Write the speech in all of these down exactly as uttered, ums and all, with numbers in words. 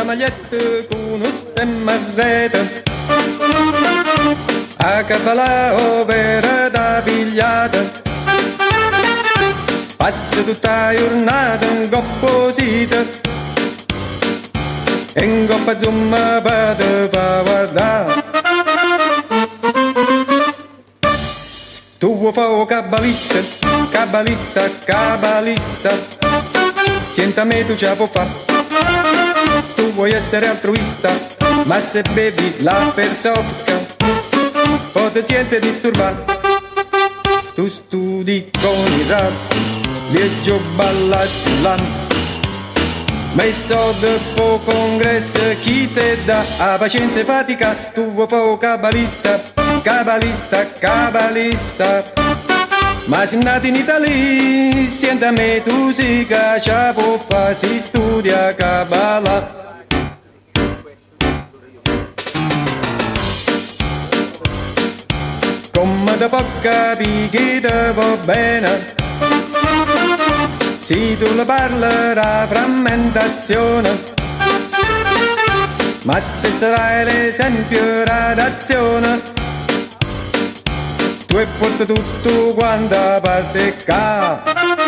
maglietta con uno stemma a rete, a Kabbalah opera da pigliata, passa tutta la giornata in copposita, e in coppa zumma per fa guardare. Tu vuoi fare un cabbalista, cabbalista, cabbalista, senta me tu ce la puoi fare. Tu vuoi essere altruista, ma se bevi la Perzovska, poi ti senti disturbato. Tu studi con il rap, leggi balla sull'anno, ma i soldi po' congresso chi te dà a pazienza e fatica. Tu vuoi fare un cabbalista, cabbalista, cabbalista, ma sei nato in Italia, senta me tu si caccia può fare, si studia Kabbalah. Come da può capire che te va bene, se tu le parli la frammentazione, ma se sarai l'esempio d'azione, tu e porta tutto quanto a parte ca.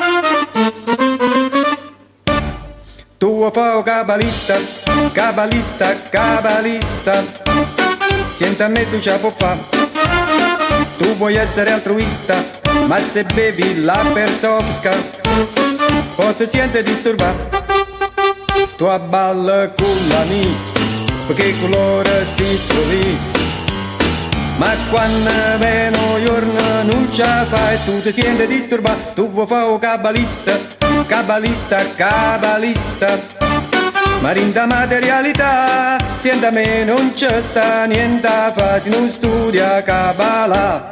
Tu vuoi fare un cabbalista, cabbalista, cabbalista, senta a me tu ce la puoi fare. Tu vuoi essere altruista, ma se bevi la Perzovska, poi ti senti disturbato. Tu abballa con l'amico, perché colore si trovi, ma quando veno giorno non ce la fai, tu ti senti disturbato. Tu vuoi fare un cabbalista, cabbalista, cabbalista, ma in da materialità, senta a me non c'è sta niente a fare se non studia Kabbalah.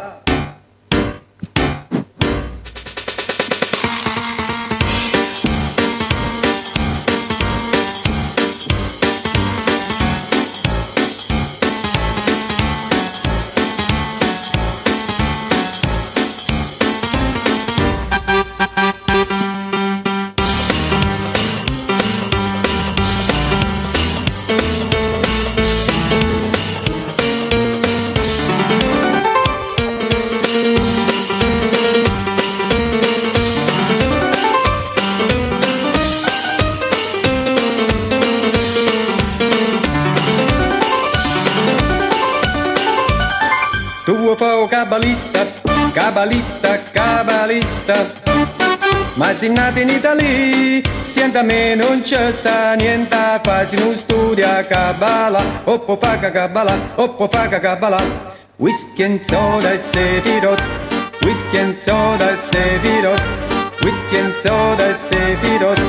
Tu vuoi fare un cabbalista, cabbalista, cabbalista, ma sei nato in Italia, senta a me non c'è sta niente a fare se non studia Kabbalah. Oppo faca Kabbalah, oppo faca Kabbalah, whisky and soda e sefirot, whisky and soda e sefirot, whisky and soda e sefirot.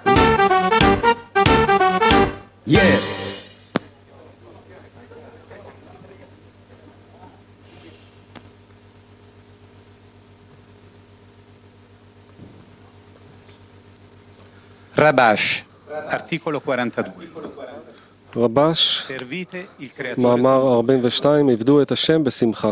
Yeah! Rabash, articolo quarantadue. רבש, מאמר ארבעים ושתיים, עבדו את השם בשמחה.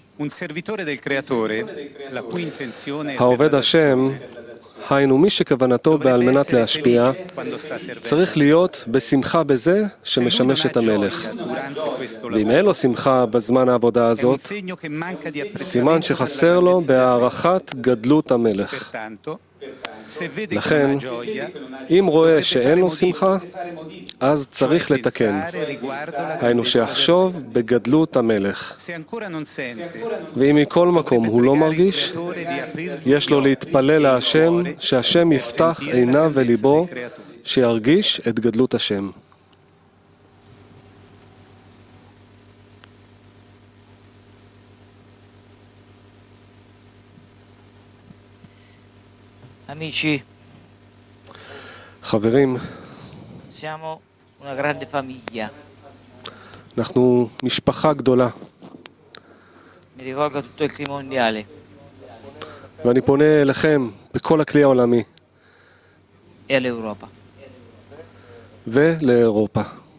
העובד השם, היינו מי שכוונתו בעל מנת להשפיע, צריך להיות בשמחה בזה שמשמש את המלך. ואם אין לו שמחה בזמן העבודה הזאת, סימן שחסר לו בהערכת גדלות המלך. לכן, אם רואה שאין לו שמחה, אז צריך לתקן. היינו שיחשוב בגדלות המלך. ואם מכל מקום הוא לא מרגיש, יש לו להתפלל להשם, שהשם יפתח עיניו וליבו, שירגיש את גדלות השם. Amici, חברים, siamo una grande famiglia. אנחנו משפחה גדולה. Mi rivolgo a tutto il clima mondiale. ואני פונה אליכם בכל הכלי העולמי. E all'Europa. ולאירופה.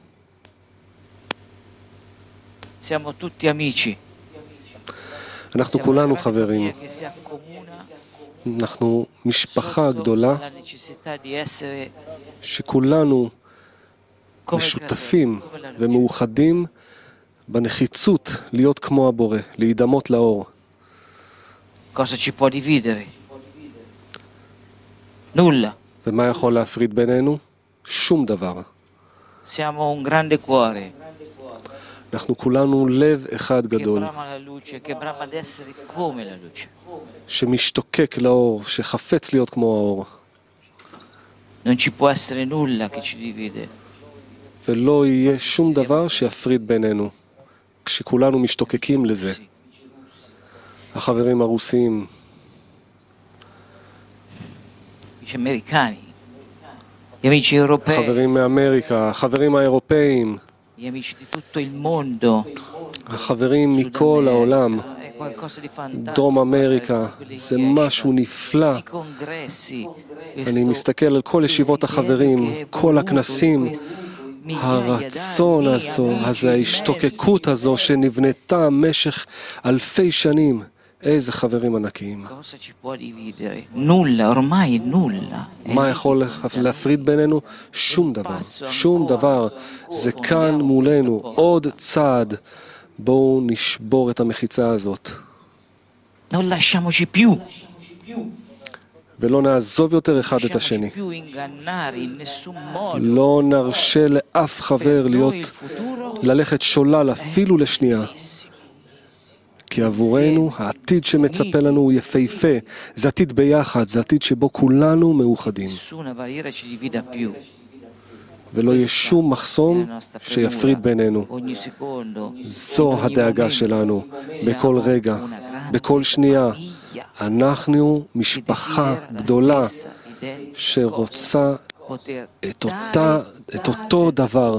Siamo tutti amici. אנחנו כולנו חברים. אנחנו משפחה גדולה שכולנו משותפים ומאוחדים בנחיצות להיות כמו הבורא, להידמות לאור. Cosa ci può dividere? Nulla. ומה יכול להפריד בינינו? שום דבר. Siamo un grande cuore אנחנו כולנו לב אחד che גדול, brama la luce, che brama di essere come la luce. שמשתוקק לאור, שחפץ להיות כמו האור. Non ci può essere nulla che ci divide. ולא יהיה שום דבר שיפריד בינינו, כשכולנו משתוקקים לזה. החברים הרוסים, Gli americani, gli amici europei, החברים מאמריקה, החברים האירופאים, gli amici di tutto il mondo. החברים מכל העולם, È qualcosa di fantastico. דרום אמריקה, זה משהו נפלא. I congressi, אני מסתכל על כל ישיבות החברים, כל הכנסים, הרצון הזו, הזה, ההשתוקקות הזו שנבנתה במשך אלפי שנים. איזה חברים ענקיים. Cosa ci può dividere? Nulla, ormai nulla. מה יכול להפריד בינינו? שום דבר. שום דבר. זה כאן מולנו. עוד צעד. בואו נשבור את המחיצה הזאת. Non lasciamoci più. ולא נעזוב יותר אחד את השני. più ingannare in nessun modo. לא נרשה לאף חבר להיות, ללכת שולל אפילו לשנייה. כי עבורנו העתיד שמצפה לנו הוא יפהפה. זה עתיד ביחד, זה עתיד שבו כולנו מאוחדים. Nessuna barriera ci divida più. ולא יהיה שום מחסום שיפריד בינינו. Ogni secondo, זו הדאגה שלנו, בכל רגע, בכל שנייה. אנחנו משפחה גדולה שרוצה את, אותה, את אותו דבר,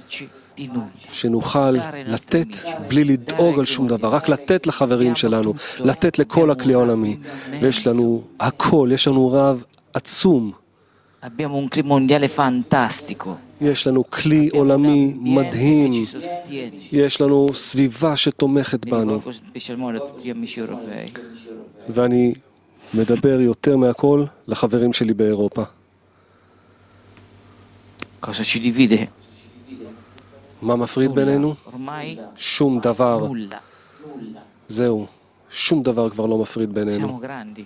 שנוכל לתת בלי לדאוג על שום דבר, רק לתת לחברים שלנו, לתת לכל הכלי העולמי. ויש לנו הכל, יש לנו רב עצום. abbiamo un clima mondiale fantastico. יש לנו כלי עולמי מדהים. יש לנו סביבה שתומכת בנו. ואני מדבר יותר מהכל לחברים שלי באירופה. Cosa ci divide? מה מפריד בינינו? שום דבר. זהו. שום דבר כבר לא מפריד בינינו.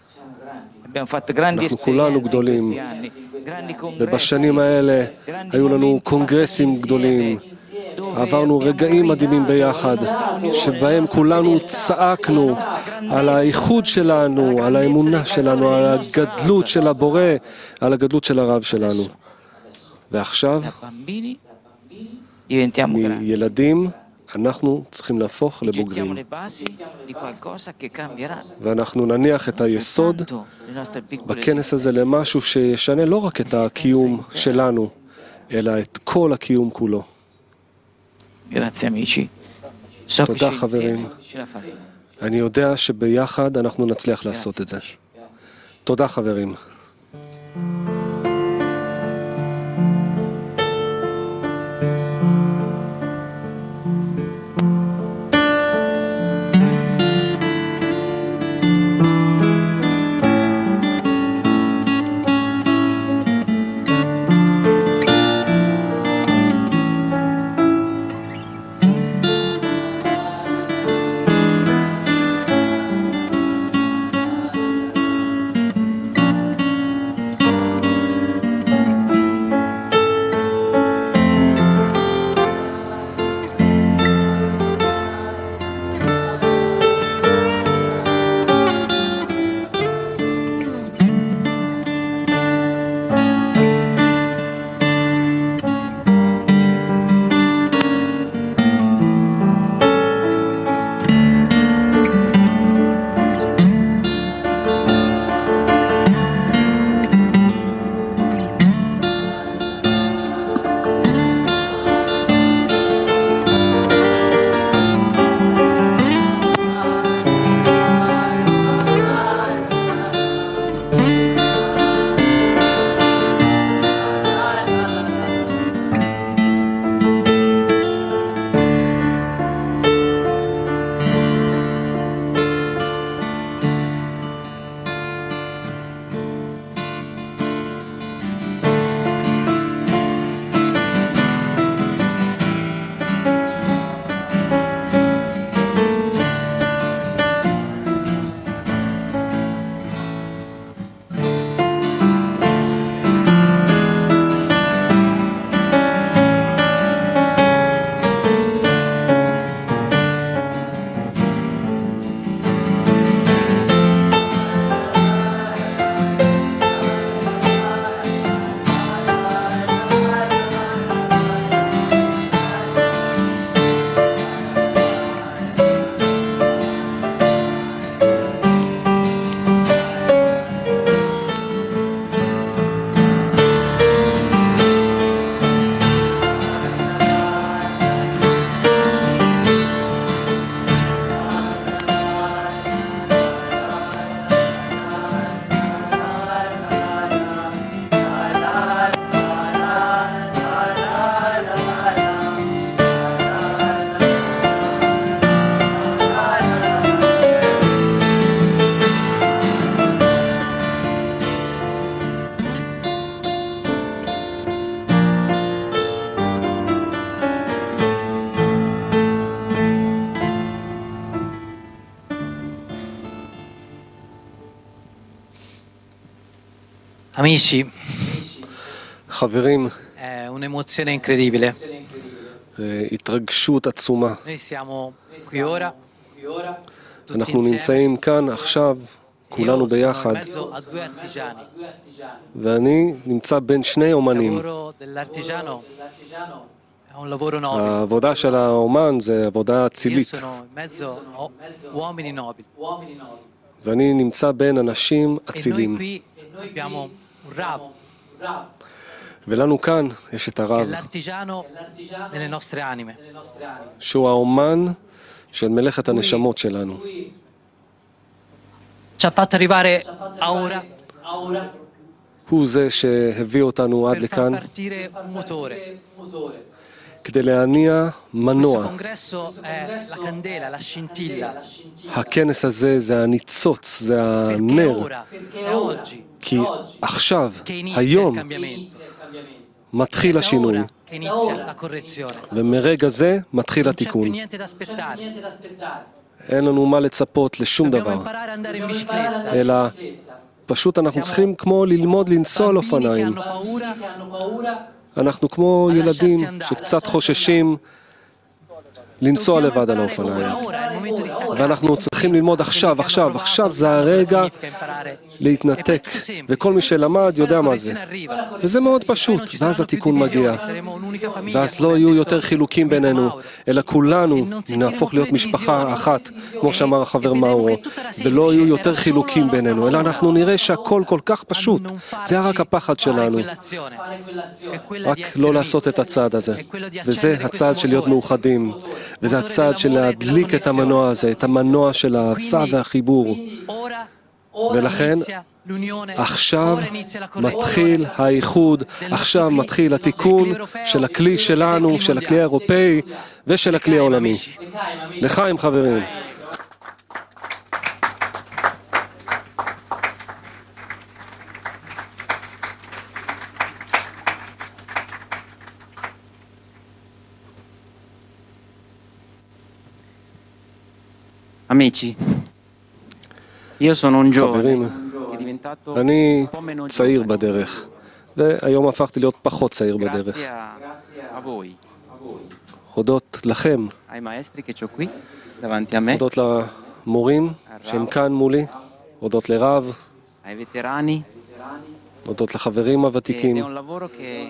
אנחנו כולנו גדולים, ובשנים האלה היו לנו קונגרסים גדולים, עברנו רגעים מדהימים ביחד, שבהם כולנו צעקנו על האיחוד שלנו, על האמונה שלנו, על הגדלות של הבורא, על הגדלות של הרב שלנו. ועכשיו, מילדים, אנחנו צריכים להפוך לבוגרים. ואנחנו נניח את היסוד בכנס הזה למשהו שישנה לא רק את הקיום שלנו, אלא את כל הקיום כולו. תודה חברים. אני יודע שביחד אנחנו נצליח לעשות את זה. תודה חברים. Amici, חברים, è un'emozione incredibile. התרגשות עצומה. Noi siamo qui ora, tutti אנחנו insieme. נמצאים כאן עכשיו, כולנו Io sono in ביחד, mezzo a due artigiani. ואני נמצא בין שני Il אומנים. lavoro dell'artigiano è un lavoro nobile. העבודה של האומן זה עבודה Io אצילית, sono in mezzo a uomini nobili. ואני נמצא בין אנשים E noi אצילים. qui abbiamo un Rav, ולנו כאן יש את che è הרב, l'artigiano delle nostre anime. שהוא האומן של מלאכת הנשמות שלנו. Ci ha fatto arrivare a ora הוא זה שהביא אותנו עד per far לכאן partire un motore. כדי להניע Questo מנוע. congresso è la candela, la scintilla, הכנס הזה זה הניצוץ, זה perché è הנר, ora, è oggi כי עכשיו, che inizia היום, il cambiamento, מתחיל è השינוי, ora che inizia la correzione. ומרגע זה מתחיל Non c'è più התיקון. niente da aspettare, אין לנו מה לצפות לשום dobbiamo דבר, imparare ad andare in bicicletta. אלא פשוט אנחנו צריכים כמו ללמוד לנסוע על Bambini che אופניים. hanno paura, אנחנו כמו ילדים שקצת חוששים לנסוע לבד על האופניים. ora, ora è il momento di staccare. ואנחנו צריכים ללמוד עכשיו, עכשיו, עכשיו זה הרגע להתנתק, וכל מי שלמד יודע מה זה. וזה מאוד פשוט, ואז התיקון מגיע. ואז לא יהיו יותר חילוקים בינינו, אלא כולנו נהפוך להיות משפחה אחת, כמו שאמר החבר מאורו, ולא יהיו יותר חילוקים בינינו, אלא אנחנו נראה שהכל כל כך פשוט. זה רק הפחד שלנו, רק לא לעשות את הצעד הזה. וזה הצעד של להיות מאוחדים, וזה הצעד של להדליק את המנוע הזה, את המנוע של האהבה והחיבור. ולכן עכשיו מתחיל האיחוד, עכשיו מתחיל התיקון של הכלי שלנו, של הכלי האירופאי ושל הכלי העולמי. לחיים חברים. Amici, io sono un giovane חברים, che è diventato אני un po' meno צעיר giovane בדרך, והיום הפכתי להיות פחות צעיר בדרך. grazie a, a voi, הודות לכם, ai maestri che ho qui davanti a me, הודות למורים שהם כאן מולי, הודות לרב, ai veterani, הודות לחברים ed הוותיקים. è un lavoro che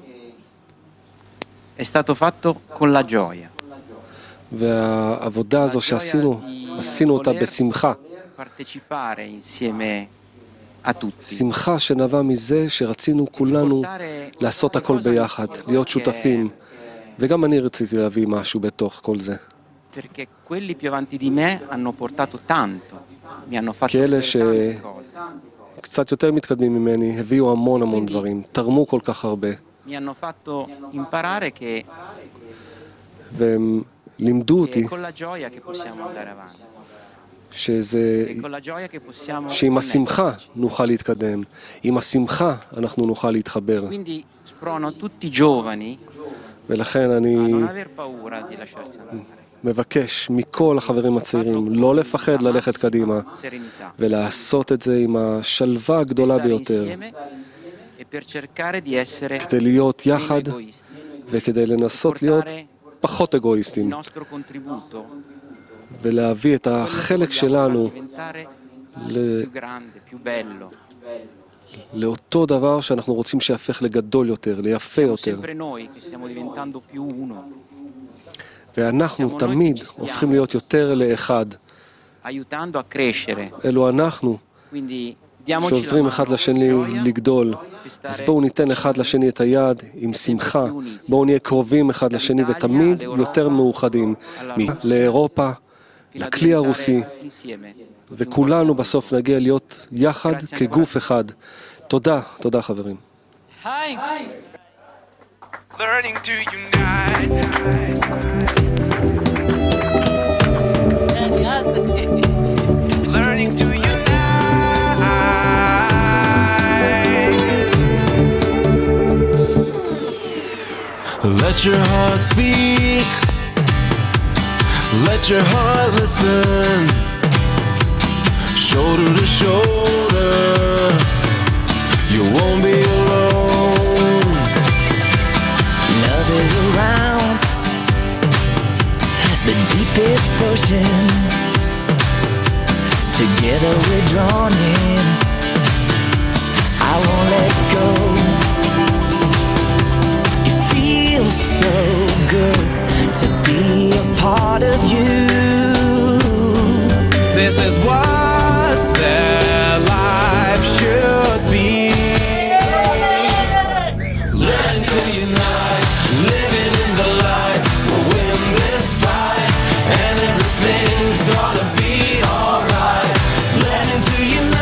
è stato fatto con la gioia, והעבודה הזו שעשינו, עשינו אותה בשמחה. partecipare insieme a tutti, שמחה שנבע מזה שרצינו כולנו לעשות הכל ביחד, להיות שותפים. וגם אני רציתי להביא משהו בתוך כל זה. perché quelli più avanti di me hanno portato tanto, mi hanno fatto כאלה vedere tante cose, שקצת יותר מתקדמים ממני, הביאו המון המון דברים, תרמו כל כך הרבה. mi hanno fatto imparare che והם לימדו è אותי con la gioia che possiamo andare avanti, שזה, è con la gioia che possiamo שעם השמחה connetterci. נוכל להתקדם, עם השמחה אנחנו נוכל להתחבר. Quindi sprono tutti i giovani ולכן a אני non aver paura di lasciarsi andare, מבקש מכל החברים הצעירים לא לפחד ללכת קדימה, serenità, ולעשות את זה עם השלווה הגדולה stare ביותר, insieme e per cercare di essere כדי להיות meno יחד egoisti, וכדי לנסות להיות פחות אגואיסטים, il nostro contributo, ולהביא את quello che החלק vogliamo שלנו far diventare ל- più grande, più bello. לאותו דבר שאנחנו רוצים שיהפך לגדול יותר, ליפה Siamo יותר. sempre noi che stiamo diventando più uno, ואנחנו תמיד הופכים להיות יותר לאחד. aiutando a crescere. אלו אנחנו Quindi diamoci la שעוזרים mano אחד con לשני gioia לגדול. e אז stare בואו ניתן אחד לשני את היד עם שמחה. בואו נהיה קרובים אחד לשני ותמיד יותר מאוחדים. לאירופה, fino a לכלי הרוסי, diventare insieme. וכולנו בסוף נגיע להיות יחד כגוף אחד. תודה, תודה חברים. Learning to unite. Learning to unite. Let your heart speak. Let your heart listen. Shoulder to shoulder. You This is what their life should be. Learn to unite, living in the light. We'll win this fight, and everything's gonna be alright. Learning to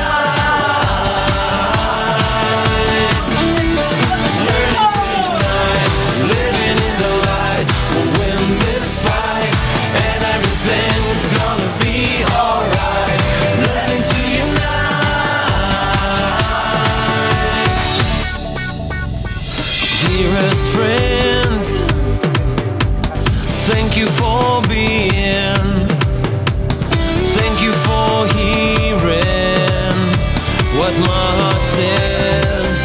unite, learning to unite, living in the light. We'll win this fight, and everything's gonna be alright. Learning to unite. Dearest friends, thank you for being, thank you for hearing what my heart says.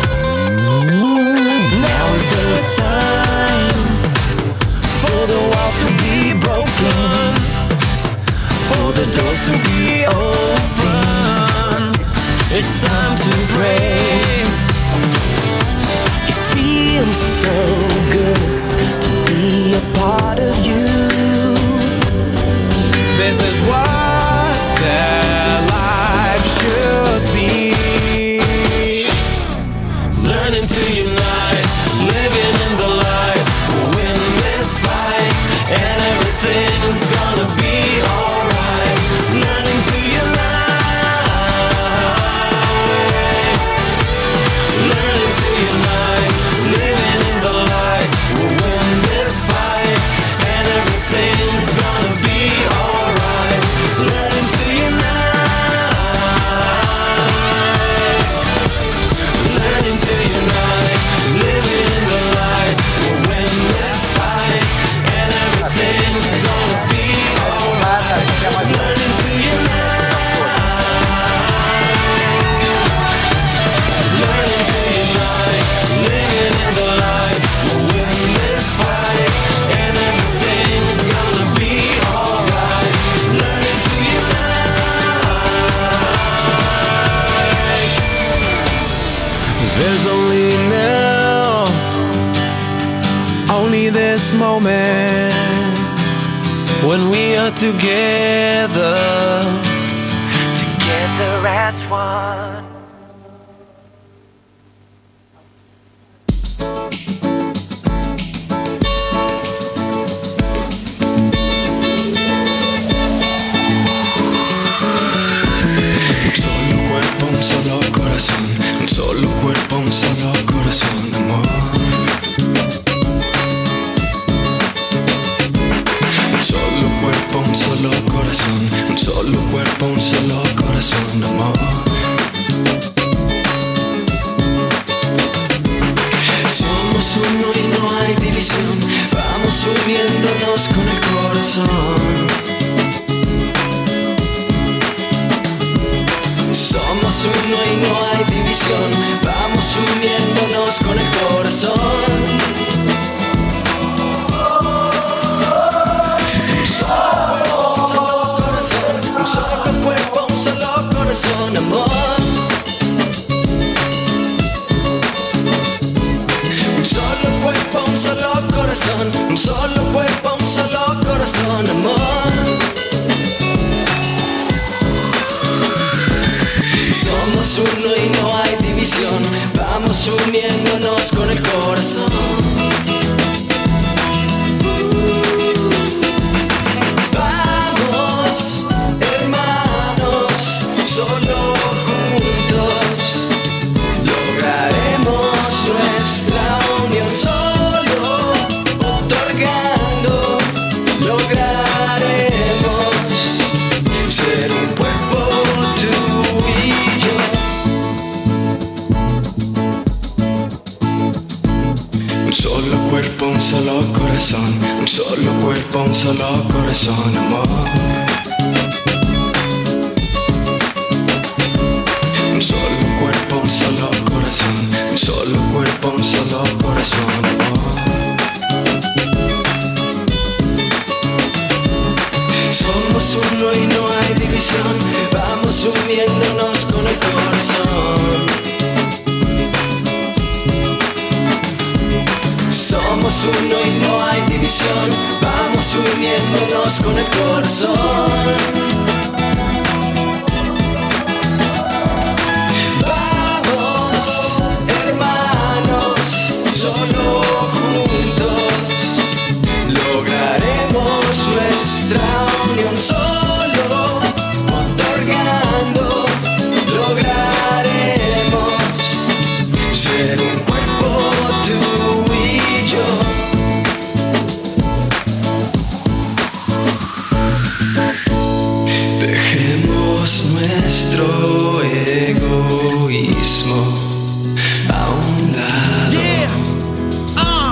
Now is the time for the walls to be broken, for the doors to be open. It's time to pray. It feels so good to be a part of you. This is what their life should be. Learning to unite, living in the light. We'll win this fight, and everything's gonna be alright. Learning to unite, learning to unite, living in the light. We'll win this fight, and everything's gonna be alright. Learning to unite, learning to unite, living in the light. We'll win this fight, and everything's gonna be alright. Learning to unite, learning to unite, living in the light. We'll win this fight, and everything's gonna be alright. Learning to unite. There's only now, only this moment, when we are together, together as one. Un solo cuerpo, un solo corazón, un solo cuerpo, un solo corazón, amor. Un solo cuerpo, un solo corazón, un solo cuerpo, un solo corazón, amor. Somos uno y no hay división, vamos uniéndonos con el corazón. Somos uno y no hay división, vamos uniéndonos con el corazón. Un solo cuerpo, un solo corazón, un solo cuerpo, un solo corazón, amor. Un solo cuerpo, un solo corazón, un solo cuerpo, un solo corazón, amor. Somos uno y no hay división, vamos uniéndonos con el corazón. Vamos, hermanos, solo juntos lograremos nuestra unión. Solo otorgando lograremos ser un cuerpo, tú y yo. Un solo cuerpo, un solo corazón, un solo cuerpo, un solo corazón, amor. Un solo cuerpo, un solo corazón, un solo cuerpo, un solo corazón, amor. Somos uno y no hay división, vamos uniéndonos con el corazón. Somos uno y no hay división, vamos uniéndonos con el corazón. egoísmo a un lado. Yeah. Ah.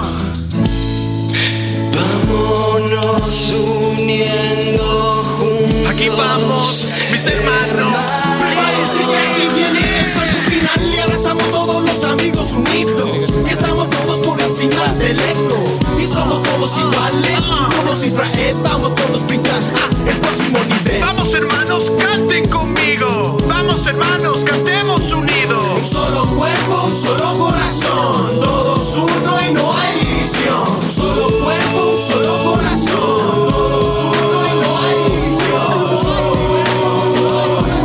Vámonos uniendo juntos. Aquí vamos, mis hermanos. Prepárense que aquí viene el salto final y ahora estamos todos los amigos unidos. Y estamos todos por encima del eco. Y somos todos iguales. Todos Israel, vamos todos brincando ah, el próximo nivel. Vamos hermanos, canten conmigo. Vamos hermanos, cantemos unidos. Un solo cuerpo, un solo corazón. Todos uno y no hay división. Un solo cuerpo, un solo corazón. Todos uno y no hay división. Un solo cuerpo, un solo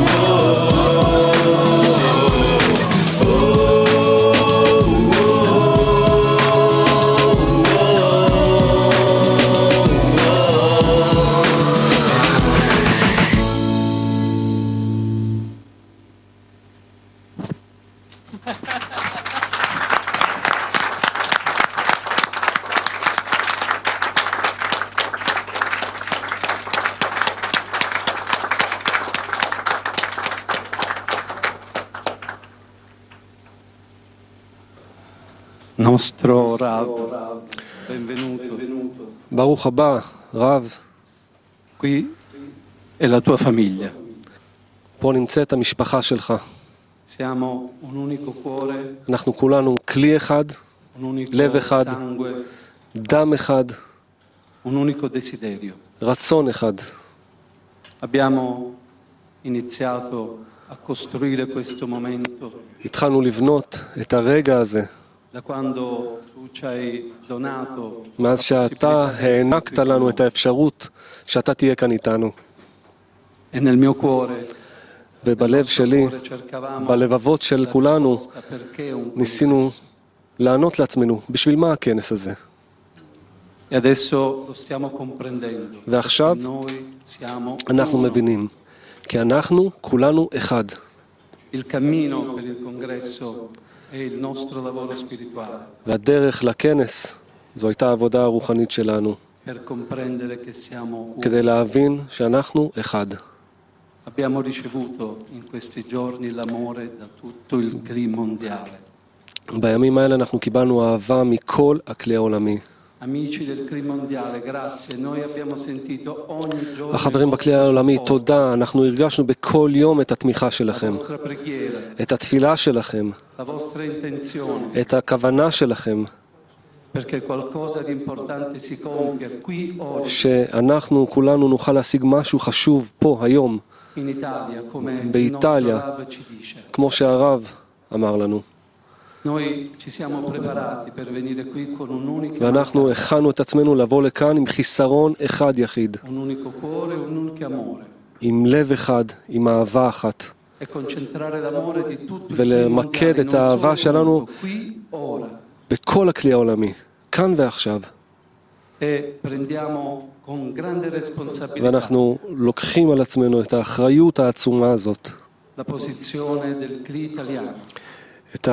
nostro Rav, benvenuto. ברוך הבא, רב. Qui è la tua famiglia. פה נמצאת המשפחה שלך. Siamo un unico cuore, אנחנו כולנו כלי אחד, un unico לב אחד, sangue, דם אחד, un unico desiderio. רצון אחד. Abbiamo iniziato a costruire questo momento התחלנו לבנות את הרגע הזה, da quando tu ci hai donato מאז la שאתה possibilità di essere הענקת qui לנו con את האפשרות שאתה תהיה כאן איתנו. noi. E nel mio cuore, ובלב שלי, בלבבות של כולנו, ניסינו לענות לעצמנו, בשביל מה הכנס הזה? E adesso lo stiamo comprendendo. ועכשיו Noi siamo אנחנו uno. מבינים, כי אנחנו כולנו אחד. Il cammino per il congresso è il nostro lavoro spirituale והדרך לכנס, זו הייתה העבודה הרוחנית שלנו, per comprendere che siamo uno. כדי להבין שאנחנו אחד. Abbiamo ricevuto in questi giorni l'amore da tutto il C R I mondiale. בימים האלה אנחנו קיבלנו אהבה מכל הכלי העולמי. Amici del C R I mondiale, grazie. Noi abbiamo sentito ogni giorno החברים il בכלי vostro העולמי, supporto, תודה, אנחנו הרגשנו בכל יום את התמיכה la שלכם, vostra preghiera, את התפילה שלכם, la vostra intenzione, את הכוונה שלכם, perché qualcosa di importante si compia qui oggi שאנחנו כולנו נוכל להשיג משהו חשוב פה היום, in Italia, come il nostro באיטליה, Rav ci dice. כמו שהרב אמר לנו. Noi ci siamo preparati per venire qui con un'unica ואנחנו הכנו את עצמנו לבוא לכאן עם חיסרון אחד יחיד, un unico cuore, un unico amore, עם לב אחד, עם אהבה אחת, e concentrare l'amore di tutto il ולמקד mondo, את non האהבה solo שלנו qui ora. בכל הכלי העולמי, כאן ועכשיו. E prendiamo con grande responsabilità ואנחנו לוקחים על עצמנו את האחריות העצומה הזאת, la posizione del C R I italiano. את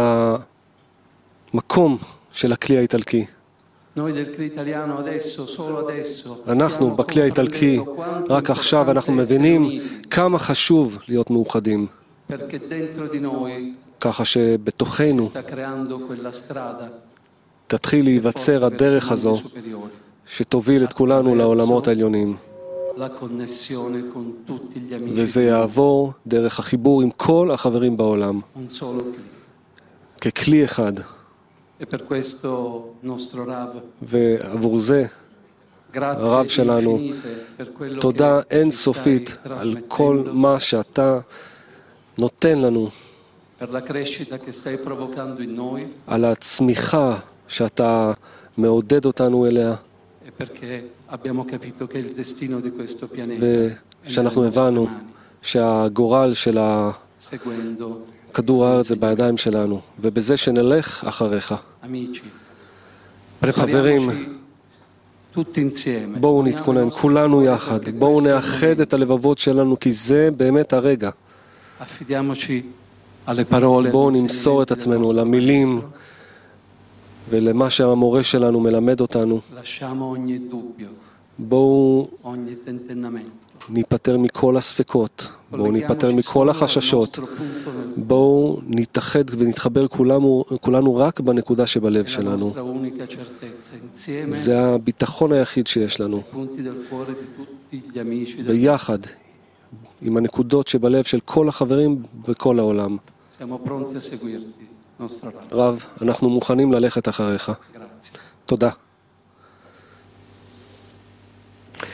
המקום של הכלי האיטלקי. Noi del C R I italiano adesso, solo adesso, אנחנו stiamo בכלי האיטלקי, comprendendo quanto רק עכשיו אנחנו importante essere מבינים uniti, כמה חשוב להיות מאוחדים, perché dentro di noi ככה si שבתוכנו sta creando quella strada תתחיל להיווצר הדרך הזו שתוביל את כולנו לעולמות העליונים, la connessione con tutti gli amici, וזה יעבור דרך החיבור עם כל החברים בעולם, un solo C R I. ככלי אחד. E per questo nostro Rav, ועבור זה הרב grazie שלנו, infinite per quello תודה che אין ci סופית stai על כל trasmettendo, מה שאתה נותן לנו, per la crescita che stai provocando in noi על הצמיחה שאתה מעודד אותנו אליה, e perché abbiamo capito che il destino di questo pianeta è ושאנחנו nelle nostre הבנו mani, שהגורל של seguendo כדור הארץ זה בידיים שלנו, ובזה שנלך אחריך. amici. חברים, Prepariamoci tutti insieme. בואו Uniamo i נתכונן nostri כולנו cuori יחד, perché בואו questo è il נאחד את הלבבות שלנו, כי זה באמת הרגע. momento. Affidiamoci alle parole, בואו agli נמסור את insegnamenti del עצמנו nostro למילים maestro. ולמה שהמורה שלנו מלמד אותנו. Lasciamo ogni dubbio, בואו ogni tentennamento. ניפטר מכל הספקות, בואו ניפטר מכל החששות, בואו נתאחד ונתחבר כולנו, כולנו רק בנקודה שבלב la שלנו. nostra unica certezza. Insieme, זה הביטחון היחיד שיש לנו. punti del cuore di tutti gli amici del ביחד, עם הנקודות שבלב של כל החברים בכל העולם. Siamo pronti a seguirti, nostro Rav. רב, אנחנו מוכנים ללכת אחריך. Grazie. תודה.